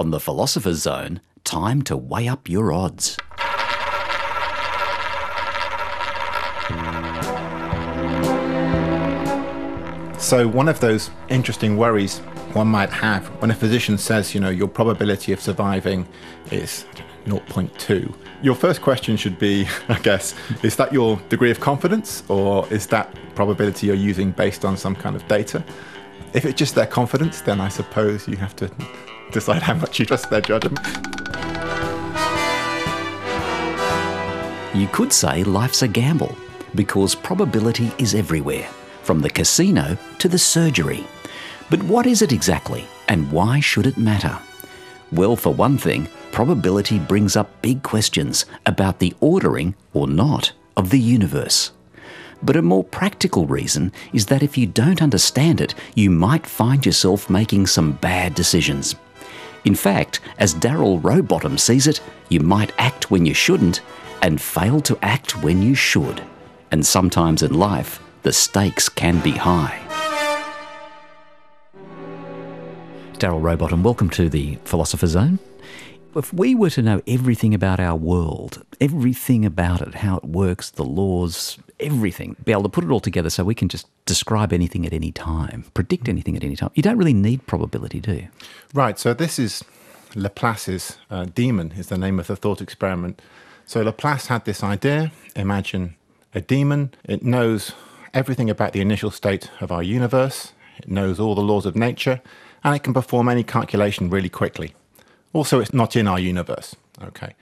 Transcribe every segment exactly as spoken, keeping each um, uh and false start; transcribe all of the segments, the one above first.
On the Philosopher's Zone, time to weigh up your odds. So one of those interesting worries one might have when a physician says, you know, your probability of surviving is zero point two. Your first question should be, I guess, is that your degree of confidence, or is that probability you're using based on some kind of data? If it's just their confidence, then I suppose you have to decide how much you trust their judgment. You could say life's a gamble, because probability is everywhere, from the casino to the surgery. But what is it exactly, and why should it matter? Well, for one thing, probability brings up big questions about the ordering, or not, of the universe. But a more practical reason is that if you don't understand it, you might find yourself making some bad decisions. In fact, as Darrell Rowbottom sees it, you might act when you shouldn't and fail to act when you should. And sometimes in life, the stakes can be high. Darrell Rowbottom, welcome to the Philosopher's Zone. If we were to know everything about our world, everything about it, how it works, the laws, everything, be able to put it all together so we can just describe anything at any time, predict anything at any time, you don't really need probability, do you? Right, so this is Laplace's uh, demon, is the name of the thought experiment. So Laplace had this idea: imagine a demon. It knows everything about the initial state of our universe, it knows all the laws of nature, and it can perform any calculation really quickly. Also, it's not in our universe. Okay,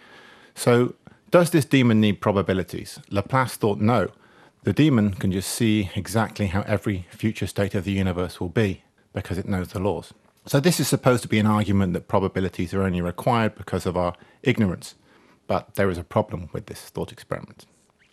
so does this demon need probabilities? Laplace thought no. The demon can just see exactly how every future state of the universe will be because it knows the laws. So this is supposed to be an argument that probabilities are only required because of our ignorance. But there is a problem with this thought experiment.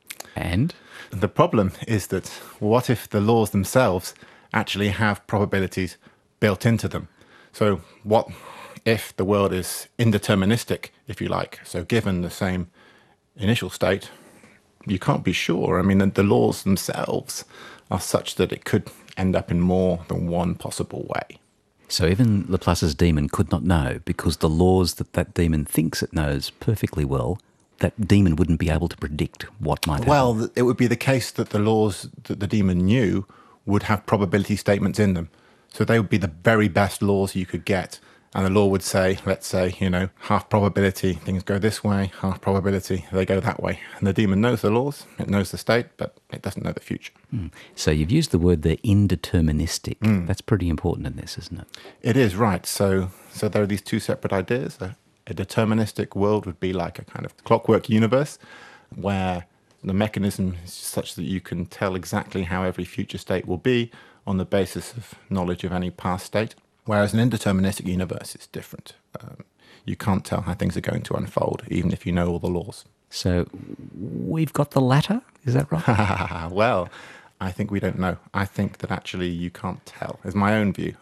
And? The problem is that what if the laws themselves actually have probabilities built into them? So what if the world is indeterministic, if you like? So given the same initial state, you can't be sure. I mean, the, the laws themselves are such that it could end up in more than one possible way. So even Laplace's demon could not know, because the laws that that demon thinks it knows perfectly well, that demon wouldn't be able to predict what might happen. Well, it would be the case that the laws that the demon knew would have probability statements in them. So they would be the very best laws you could get. And the law would say, let's say, you know, half probability, things go this way, half probability, they go that way. And the demon knows the laws, it knows the state, but it doesn't know the future. Mm. So you've used the word there, indeterministic. Mm. That's pretty important in this, isn't it? It is, right. So so there are these two separate ideas. A, a deterministic world would be like a kind of clockwork universe where the mechanism is such that you can tell exactly how every future state will be on the basis of knowledge of any past state. Whereas an indeterministic universe is different. Um, you can't tell how things are going to unfold, even if you know all the laws. So we've got the latter, is that right? Well, I think we don't know. I think that actually you can't tell, is my own view.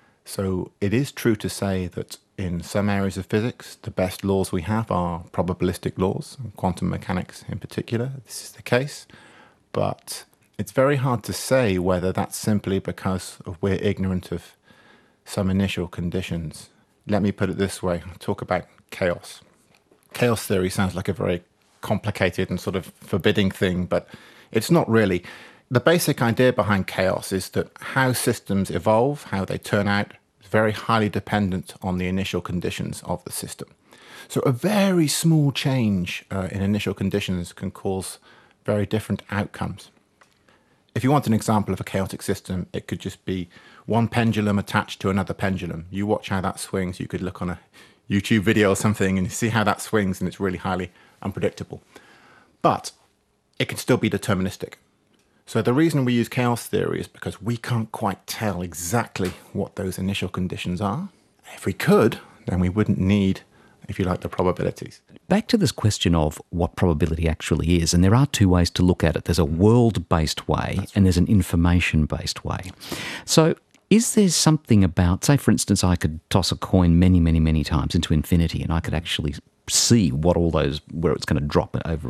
So it is true to say that in some areas of physics, the best laws we have are probabilistic laws, and quantum mechanics in particular. This is the case. But it's very hard to say whether that's simply because we're ignorant of some initial conditions. Let me put it this way, I'll talk about chaos. Chaos theory sounds like a very complicated and sort of forbidding thing, but it's not really. The basic idea behind chaos is that how systems evolve, how they turn out, is very highly dependent on the initial conditions of the system. So a very small change uh, in initial conditions can cause very different outcomes. If you want an example of a chaotic system, it could just be one pendulum attached to another pendulum. You watch how that swings. You could look on a YouTube video or something and see how that swings, and it's really highly unpredictable. But it can still be deterministic. So the reason we use chaos theory is because we can't quite tell exactly what those initial conditions are. If we could, then we wouldn't need, if you like, the probabilities. Back to this question of what probability actually is, and there are two ways to look at it. There's a world-based way That's and there's an information-based way. So is there something about, say for instance, I could toss a coin many, many, many times into infinity and I could actually see what all those, where it's going to drop over all that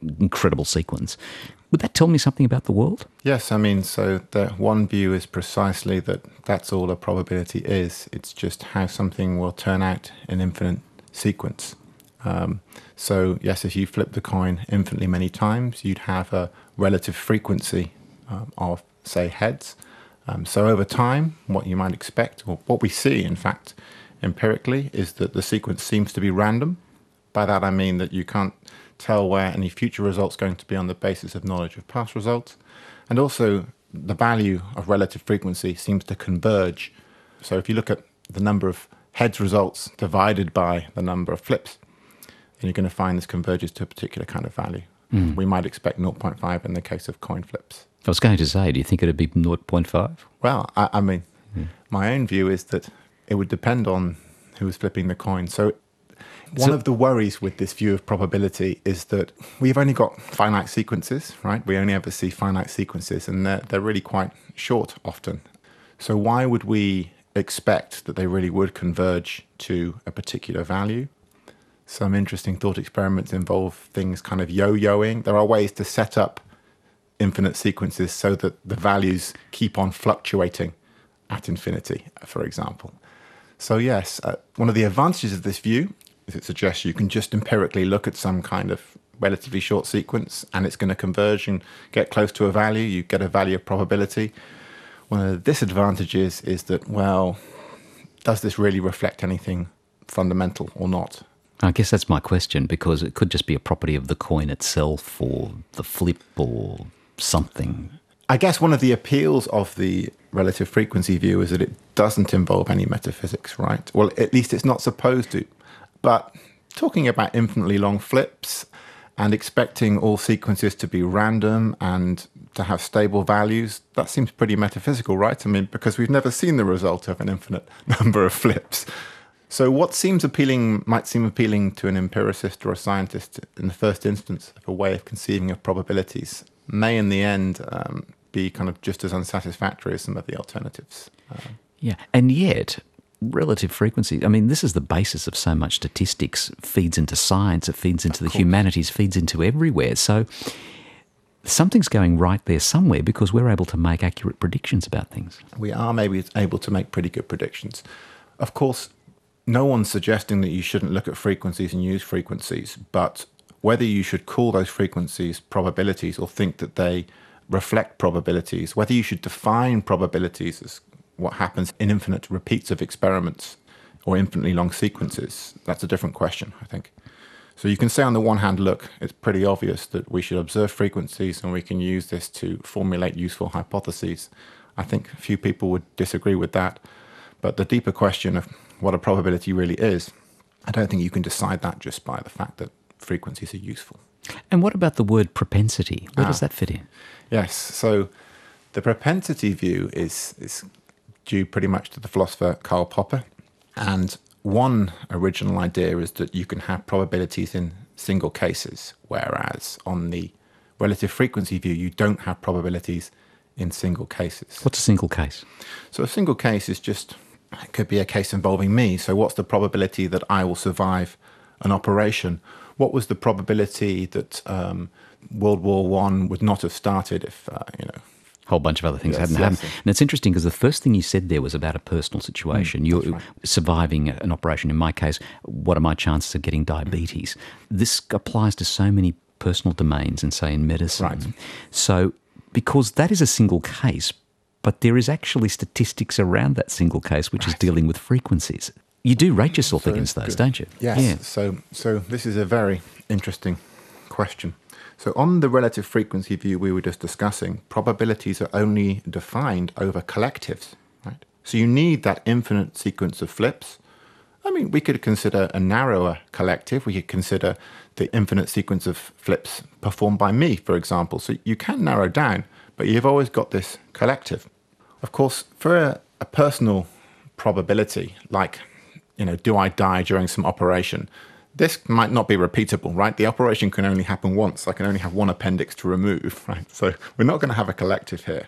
incredible sequence. Would that tell me something about the world? Yes, I mean, so the one view is precisely that that's all a probability is. It's just how something will turn out in infinite sequence. Um, so, yes, if you flip the coin infinitely many times, you'd have a relative frequency um, of, say, heads. Um, so over time, what you might expect, or what we see, in fact, empirically, is that the sequence seems to be random. By that I mean that you can't tell where any future results are going to be on the basis of knowledge of past results. And also, the value of relative frequency seems to converge. So if you look at the number of heads results divided by the number of flips, then you're going to find this converges to a particular kind of value. Mm. We might expect zero point five in the case of coin flips. I was going to say, do you think it would be zero point five? Well, I, I mean, mm. my own view is that it would depend on who was flipping the coin. So one so, of the worries with this view of probability is that we've only got finite sequences, right? We only ever see finite sequences, and they're, they're really quite short often. So why would we expect that they really would converge to a particular value? Some interesting thought experiments involve things kind of yo-yoing. There are ways to set up infinite sequences so that the values keep on fluctuating at infinity, for example. So yes, uh, one of the advantages of this view is it suggests you can just empirically look at some kind of relatively short sequence and it's going to converge and get close to a value. You get a value of probability. One of the disadvantages is that, well, does this really reflect anything fundamental or not? I guess that's my question, because it could just be a property of the coin itself or the flip or something. I guess one of the appeals of the relative frequency view is that it doesn't involve any metaphysics, right? Well, at least it's not supposed to. But talking about infinitely long flips and expecting all sequences to be random and to have stable values, that seems pretty metaphysical, right? I mean, because we've never seen the result of an infinite number of flips. So what seems appealing might seem appealing to an empiricist or a scientist in the first instance of a way of conceiving of probabilities may in the end um, be kind of just as unsatisfactory as some of the alternatives. Um, yeah, and yet relative frequency, I mean, this is the basis of so much statistics, feeds into science, it feeds into the humanities, feeds into everywhere. So something's going right there somewhere because we're able to make accurate predictions about things. We are maybe able to make pretty good predictions. Of course, no one's suggesting that you shouldn't look at frequencies and use frequencies, but whether you should call those frequencies probabilities or think that they reflect probabilities, whether you should define probabilities as what happens in infinite repeats of experiments or infinitely long sequences, that's a different question, I think. So you can say on the one hand, look, it's pretty obvious that we should observe frequencies and we can use this to formulate useful hypotheses. I think few people would disagree with that. But the deeper question of what a probability really is, I don't think you can decide that just by the fact that frequencies are useful. And what about the word propensity? Where ah, does that fit in? Yes, so the propensity view is, is due pretty much to the philosopher Karl Popper. And one original idea is that you can have probabilities in single cases, whereas on the relative frequency view, you don't have probabilities in single cases. What's a single case? So a single case is just, it could be a case involving me. So what's the probability that I will survive an operation? What was the probability that um, World War One would not have started if, uh, you know, a whole bunch of other things yes, hadn't yes, happened. And it's interesting because the first thing you said there was about a personal situation. Mm, You're right. surviving an operation. In my case, what are my chances of getting diabetes? Mm. This applies to so many personal domains and, say, in medicine. Right. So because that is a single case, but there is actually statistics around that single case, which right. is dealing with frequencies. You do rate yourself so against those, good. don't you? Yes. Yeah. So, so this is a very interesting question. So on the relative frequency view we were just discussing, probabilities are only defined over collectives, right? So you need that infinite sequence of flips. I mean, we could consider a narrower collective. We could consider the infinite sequence of flips performed by me, for example. So you can narrow down, but you've always got this collective. Of course, for a, a personal probability, like, you know, do I die during some operation? This might not be repeatable, right? The operation can only happen once. I can only have one appendix to remove, right? So we're not going to have a collective here.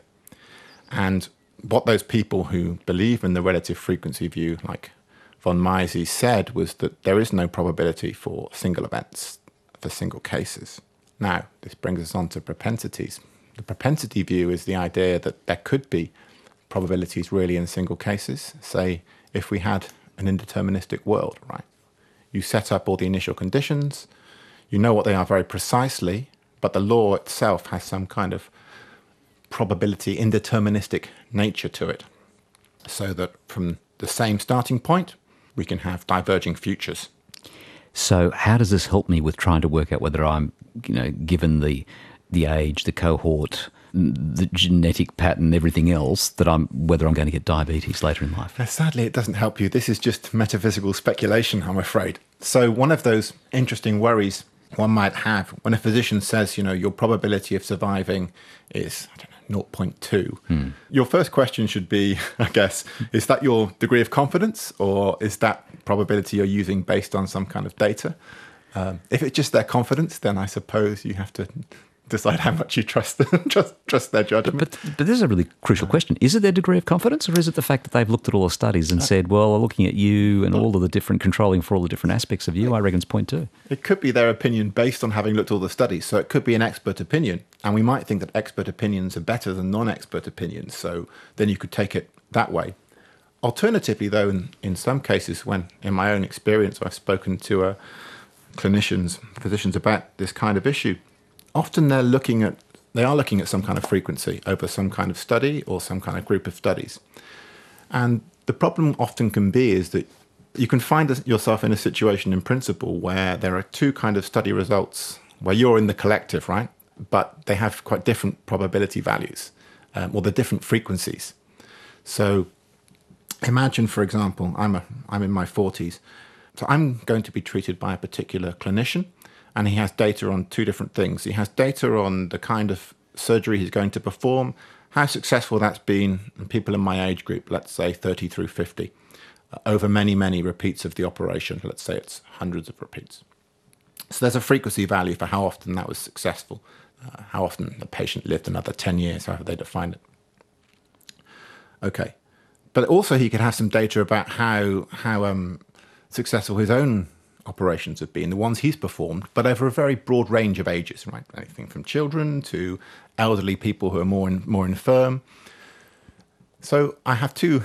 And what those people who believe in the relative frequency view, like von Mises, said was that there is no probability for single events, for single cases. Now, this brings us on to propensities. The propensity view is the idea that there could be probabilities really in single cases. Say, if we had an indeterministic world, right? You set up all the initial conditions, you know what they are very precisely, but the law itself has some kind of probability, indeterministic nature to it, so that from the same starting point, we can have diverging futures. So how does this help me with trying to work out whether I'm, you know, given the the age, the cohort, the genetic pattern, everything else, that I'm whether I'm going to get diabetes later in life? Now, sadly, it doesn't help you. This is just metaphysical speculation, I'm afraid. So one of those interesting worries one might have when a physician says, you know, your probability of surviving is, I don't know, zero point two. Hmm. Your first question should be, I guess, is that your degree of confidence, or is that probability you're using based on some kind of data? Um, if it's just their confidence, then I suppose you have to decide how much you trust them, trust, trust their judgment. But, but but this is a really crucial question. Is it their degree of confidence, or is it the fact that they've looked at all the studies and said, well, looking at you and all of the different, controlling for all the different aspects of you, I reckon it's point two? It could be their opinion based on having looked at all the studies. So it could be an expert opinion. And we might think that expert opinions are better than non-expert opinions. So then you could take it that way. Alternatively, though, in, in some cases, when in my own experience, I've spoken to uh, clinicians, physicians about this kind of issue, often they're looking at, they are looking at some kind of frequency over some kind of study or some kind of group of studies. And the problem often can be is that you can find yourself in a situation in principle where there are two kind of study results where you're in the collective, right? But they have quite different probability values, um, or they're different frequencies. So imagine, for example, I'm, a, I'm in my forties. So I'm going to be treated by a particular clinician, and he has data on two different things. He has data on the kind of surgery he's going to perform, how successful that's been in people in my age group, let's say thirty through fifty, uh, over many, many repeats of the operation. Let's say it's hundreds of repeats. So there's a frequency value for how often that was successful, uh, how often the patient lived another ten years, however they define it. Okay. But also he could have some data about how, how um, successful his own operations have been, the ones he's performed, but over a very broad range of ages, right? Anything from children to elderly people who are more in, more infirm. So I have two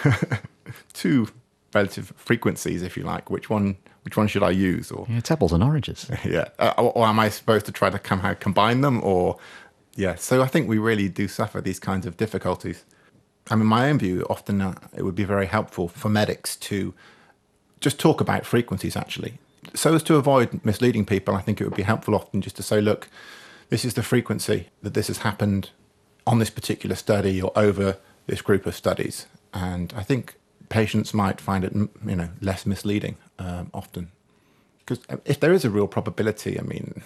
two relative frequencies, if you like. Which one which one should I use? Or yeah, it's apples and oranges. Yeah, uh, or, or am I supposed to try to somehow combine them? Or yeah, so I think we really do suffer these kinds of difficulties. I mean, my own view, often uh, it would be very helpful for medics to just talk about frequencies, actually. So as to avoid misleading people, I think it would be helpful often just to say, look, this is the frequency that this has happened on this particular study or over this group of studies. And I think patients might find it, you know, less misleading um, often. Because if there is a real probability, I mean,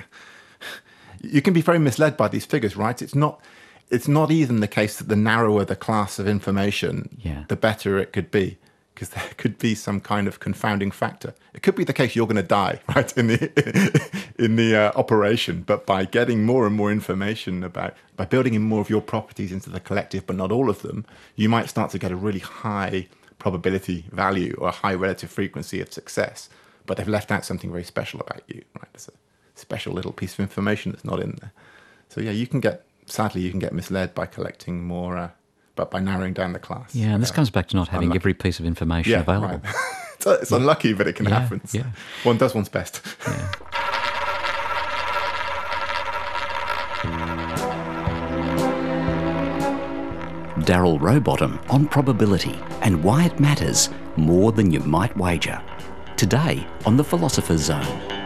you can be very misled by these figures, right? It's not, it's not even the case that the narrower the class of information, yeah. the better it could be. Because there could be some kind of confounding factor. It could be the case you're going to die, right, in the in the uh, operation. But by getting more and more information about, by building in more of your properties into the collective, but not all of them, you might start to get a really high probability value or a high relative frequency of success. But they've left out something very special about you, right? There's a special little piece of information that's not in there. So yeah, you can get, sadly, you can get misled by collecting more. Uh, but by narrowing down the class. Yeah, and this uh, comes back to not having unlucky. every piece of information yeah, available. Right. it's it's yeah. unlucky, but it can yeah, happen. Yeah. One does one's best. Yeah. Darryl Rowbottom on probability and why it matters more than you might wager. Today on The Philosopher's Zone.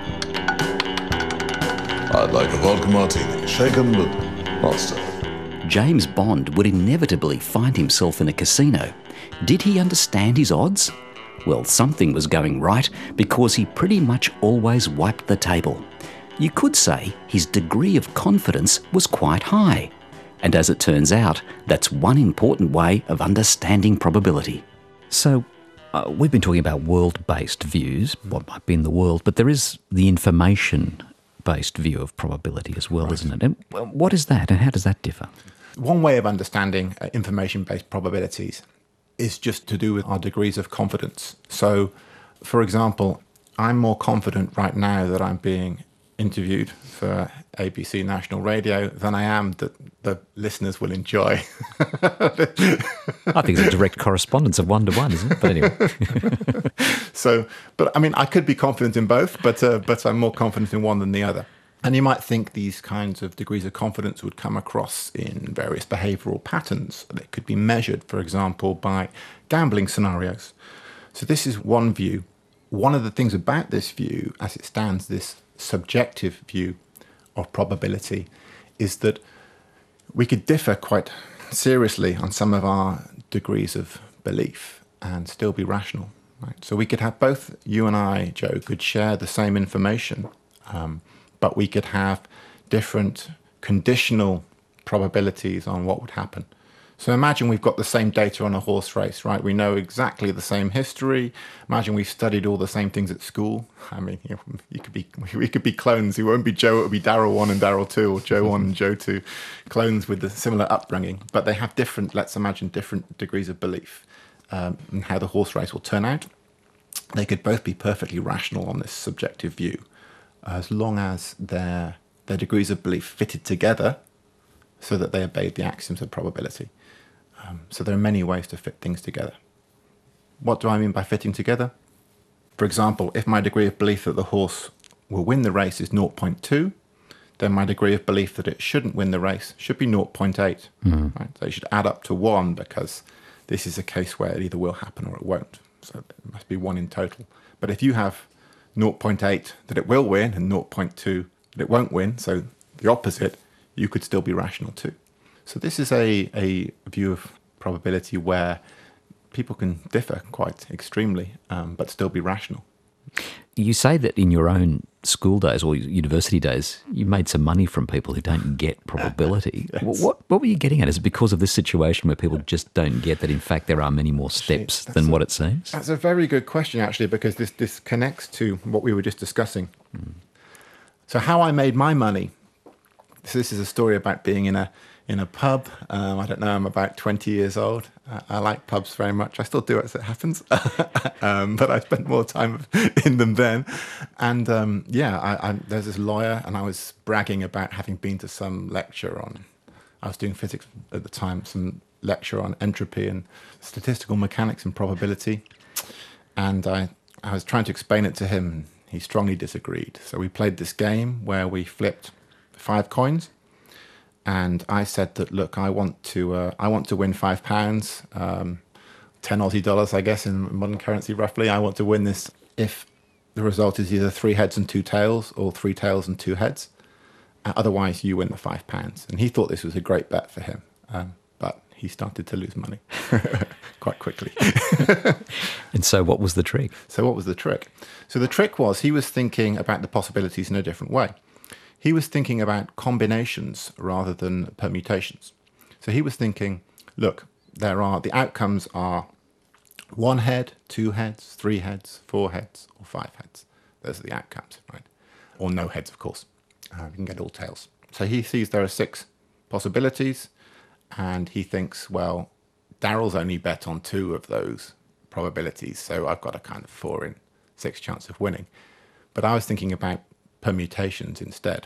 I'd like a vodka martini, shaken but not stirred. James Bond would inevitably find himself in a casino. Did he understand his odds? Well, something was going right because he pretty much always wiped the table. You could say his degree of confidence was quite high. And as it turns out, that's one important way of understanding probability. So, uh, we've been talking about world-based views, what might be in the world, but there is the information-based view of probability as well, right. isn't it? And what is that and how does that differ? One way of understanding uh, information-based probabilities is just to do with our degrees of confidence. So, for example, I'm more confident right now that I'm being interviewed for A B C National Radio than I am that the listeners will enjoy. I think it's a direct correspondence of one to one, isn't it? But anyway. So, but I mean, I could be confident in both, but uh, but I'm more confident in one than the other. And you might think these kinds of degrees of confidence would come across in various behavioural patterns that could be measured, for example, by gambling scenarios. So this is one view. One of the things about this view, as it stands, this subjective view of probability, is that we could differ quite seriously on some of our degrees of belief and still be rational. Right? So we could have both, you and I, Joe, could share the same information, um, but we could have different conditional probabilities on what would happen. So imagine we've got the same data on a horse race, right? We know exactly the same history. Imagine we've studied all the same things at school. I mean, you know, you could be, we could be clones. It won't be Joe, it will be Daryl one and Daryl two, or Joe one and Joe two, clones with a similar upbringing. But they have different, let's imagine, different degrees of belief um, in how the horse race will turn out. They could both be perfectly rational on this subjective view, as long as their their degrees of belief fitted together so that they obeyed the axioms of probability. Um, so there are many ways to fit things together. What do I mean by fitting together? For example, if my degree of belief that the horse will win the race is zero point two, then my degree of belief that it shouldn't win the race should be zero point eight. Mm. Right? So you should add up to one, because this is a case where it either will happen or it won't. So it must be one in total. But if you have zero point eight that it will win and zero point two that it won't win, so the opposite, you could still be rational too. So this is a, a view of probability where people can differ quite extremely, um, but still be rational. You say that in your own school days or university days, you made some money from people who don't get probability. Yes. What, what were you getting at? Is it because of this situation where people just don't get that, in fact, there are many more steps actually, than a, what it seems? That's a very good question, actually, because this, this connects to what we were just discussing. Mm. So how I made my money, so this is a story about being in a in a pub. Um, I don't know, I'm about twenty years old. Uh, I like pubs very much. I still do it as it happens. um, but I spent more time in them then. And um, yeah, I, I, there's this lawyer, and I was bragging about having been to some lecture on, I was doing physics at the time, some lecture on entropy and statistical mechanics and probability. And I, I was trying to explain it to him. He strongly disagreed. So we played this game where we flipped five coins. And I said that, look, I want to uh, I want to win five pounds, um, ten Aussie dollars, I guess, in modern currency roughly. I want to win this if the result is either three heads and two tails or three tails and two heads. Uh, otherwise, you win the five pounds. And he thought this was a great bet for him. Um, but he started to lose money quite quickly. And so what was the trick? So what was the trick? So the trick was he was thinking about the possibilities in a different way. He was thinking about combinations rather than permutations. So he was thinking, look, there are the outcomes are one head, two heads, three heads, four heads, or five heads. Those are the outcomes, right? Or no heads, of course. Uh, you can get all tails. So he sees there are six possibilities, and he thinks, well, Daryl's only bet on two of those probabilities, so I've got a kind of four in six chance of winning. But I was thinking about permutations instead.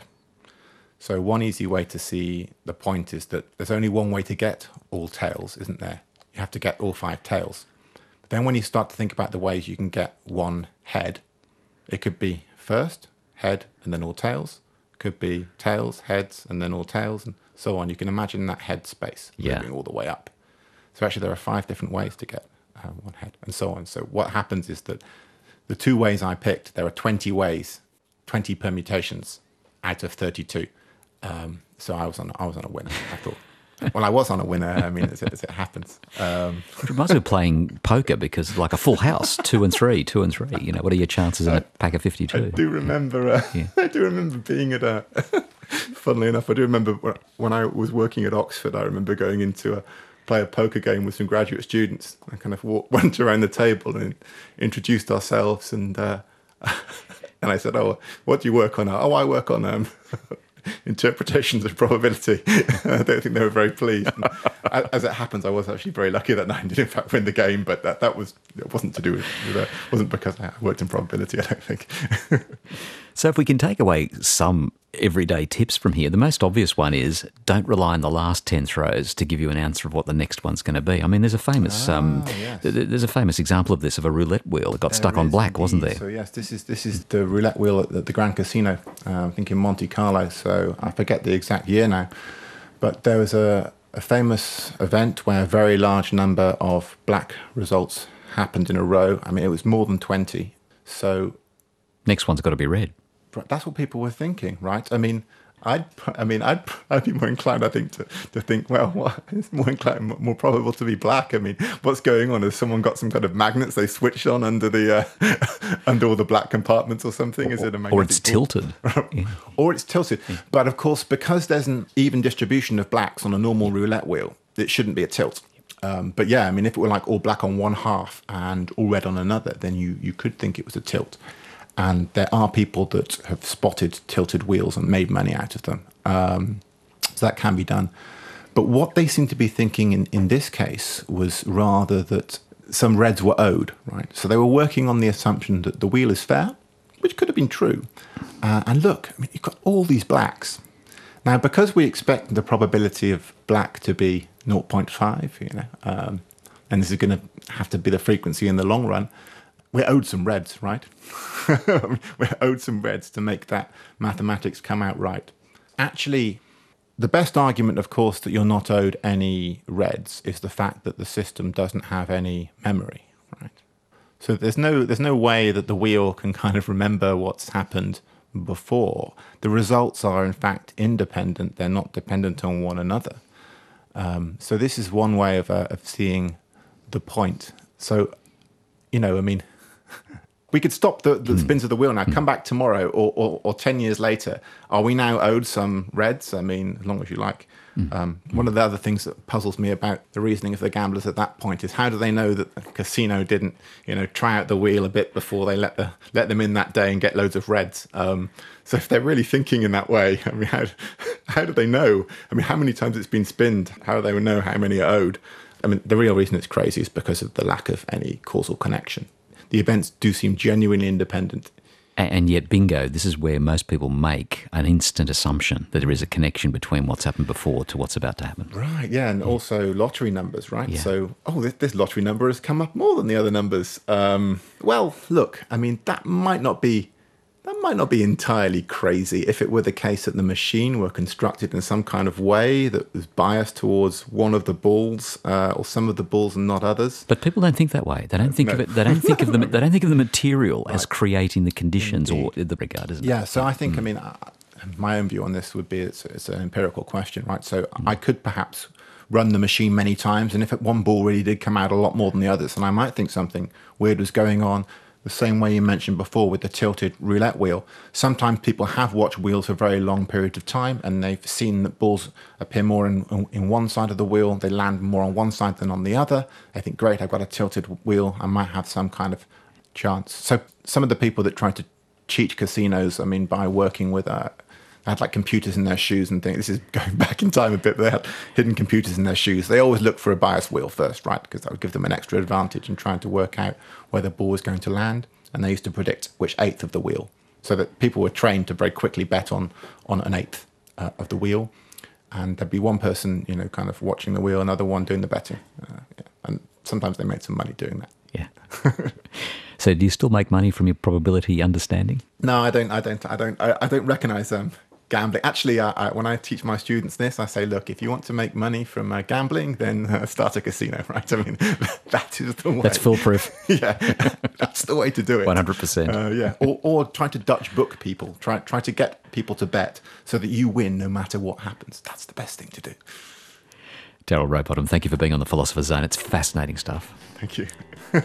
So one easy way to see the point is that there's only one way to get all tails, isn't there? You have to get all five tails. But then when you start to think about the ways you can get one head, it could be first, head, and then all tails. It could be tails, heads, and then all tails, and so on. You can imagine that head space yeah. moving all the way up. So actually there are five different ways to get uh, one head, and so on. So what happens is that the two ways I picked, there are twenty ways, twenty permutations out of thirty-two. Um, so I was on I was on a winner, I thought. Well, I was on a winner, I mean, as it, as it happens. Um, it reminds me of playing poker, because like a full house, two and three, two and three, you know, what are your chances in a pack of fifty-two? I do remember, uh, yeah. I do remember being at a, funnily enough, I do remember when I was working at Oxford, I remember going into a, play a poker game with some graduate students. I kind of walked, went around the table and introduced ourselves, and uh, and I said, oh, what do you work on? Oh, I work on um, interpretations of probability. I don't think they were very pleased. And as it happens, I was actually very lucky that night and did in fact win the game, but that, that was it wasn't to do with, with uh, wasn't because I worked in probability, I don't think. So if we can take away some everyday tips from here, the most obvious one is don't rely on the last ten throws to give you an answer of what the next one's going to be. I mean, there's a famous Ah, um, yes. th- there's a famous example of this, of a roulette wheel that got There stuck on is black, wasn't indeed. there? So yes, this is this is the roulette wheel at the, the Grand Casino, uh, I think in Monte Carlo. So I forget the exact year now, but there was a, a famous event where a very large number of black results happened in a row. I mean, it was more than twenty. So Next one's got to be red. that's what people were thinking, right? I mean, I'd, I mean, I'd, I'd be more inclined, I think, to, to think, well, what, it's more inclined, more probable to be black. I mean, what's going on? Has someone got some kind of magnets they switched on under the, uh, under all the black compartments or something? Is it a magnetic Or it's ball? tilted. Yeah. Or it's tilted. But of course, because there's an even distribution of blacks on a normal roulette wheel, it shouldn't be a tilt. Um, but yeah, I mean, if it were like all black on one half and all red on another, then you, you could think it was a tilt. And there are people that have spotted tilted wheels and made money out of them. Um, so that can be done. But what they seem to be thinking in, in this case was rather that some reds were owed, right? So they were working on the assumption that the wheel is fair, which could have been true. Uh, and look, I mean, you've got all these blacks. Now, because we expect the probability of black to be zero point five, you know, um, and this is going to have to be the frequency in the long run, we're owed some reds, right? We're owed some reds to make that mathematics come out right. Actually, the best argument, of course, that you're not owed any reds is the fact that the system doesn't have any memory, right? So there's no there's no way that the wheel can kind of remember what's happened before. The results are, in fact, independent. They're not dependent on one another. Um, so this is one way of, uh, of seeing the point. So, you know, I mean, we could stop the, the spins of the wheel now, come back tomorrow or, or, or ten years later. Are we now owed some reds? I mean, as long as you like. Um, one of the other things that puzzles me about the reasoning of the gamblers at that point is how do they know that the casino didn't, you know, try out the wheel a bit before they let the let them in that day and get loads of reds? Um, so if they're really thinking in that way, I mean, how how do they know? I mean, how many times it's been spinned? How do they know how many are owed? I mean, the real reason it's crazy is because of the lack of any causal connection. The events do seem genuinely independent. And yet, bingo, this is where most people make an instant assumption that there is a connection between what's happened before to what's about to happen. Right, yeah, and also lottery numbers, right? Yeah. So, oh, this, this lottery number has come up more than the other numbers. Um, well, look, I mean, that might not be that might not be entirely crazy if it were the case that the machine were constructed in some kind of way that was biased towards one of the balls uh, or some of the balls and not others. But people don't think that way. They don't think No. of it. They don't think of the. They don't think of the material as creating the conditions or the regard, isn't it? Yeah, so I think, I mean, uh, my own view on this would be it's, it's an empirical question, right? So I could perhaps run the machine many times, and if it, one ball really did come out a lot more than the others, and I might think something weird was going on, the same way you mentioned before with the tilted roulette wheel. Sometimes people have watched wheels for very long periods of time, and they've seen that balls appear more in, in, in one side of the wheel, they land more on one side than on the other. They think, great, I've got a tilted wheel, I might have some kind of chance. So some of the people that try to cheat casinos, I mean, by working with uh, they had like computers in their shoes and things. This is going back in time a bit. But they had hidden computers in their shoes. They always look for a bias wheel first, right? Because that would give them an extra advantage in trying to work out where the ball was going to land. And they used to predict which eighth of the wheel, so that people were trained to very quickly bet on on an eighth uh, of the wheel. And there'd be one person, you know, kind of watching the wheel, another one doing the betting. Uh, yeah. And sometimes they made some money doing that. Yeah. So, do you still make money from your probability understanding? No, I don't. I don't. I don't. I, I don't recognise um, gambling. Actually, I, I, when I teach my students this, I say, look, if you want to make money from uh, gambling, then uh, start a casino, right? I mean, that is the way. That's foolproof. Yeah, that's the way to do it. One hundred percent. Uh, yeah, or or try to Dutch book people. Try try to get people to bet so that you win no matter what happens. That's the best thing to do. Darryl Rowbottom, thank you for being on the Philosopher's Zone. It's fascinating stuff. Thank you.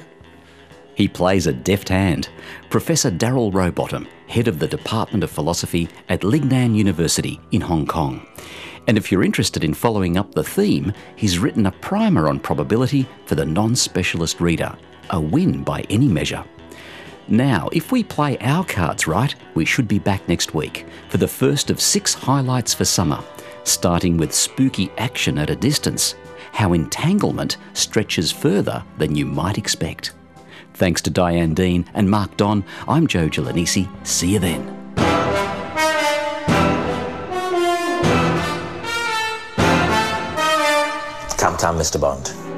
He plays a deft hand. Professor Darryl Rowbottom, head of the Department of Philosophy at Lingnan University in Hong Kong. And if you're interested in following up the theme, he's written a primer on probability for the non-specialist reader, a win by any measure. Now, if we play our cards right, we should be back next week for the first of six highlights for summer, starting with spooky action at a distance, how entanglement stretches further than you might expect. Thanks to Diane Dean and Mark Don, I'm Joe Giovannisci. See you then. Come, come, Mister Bond.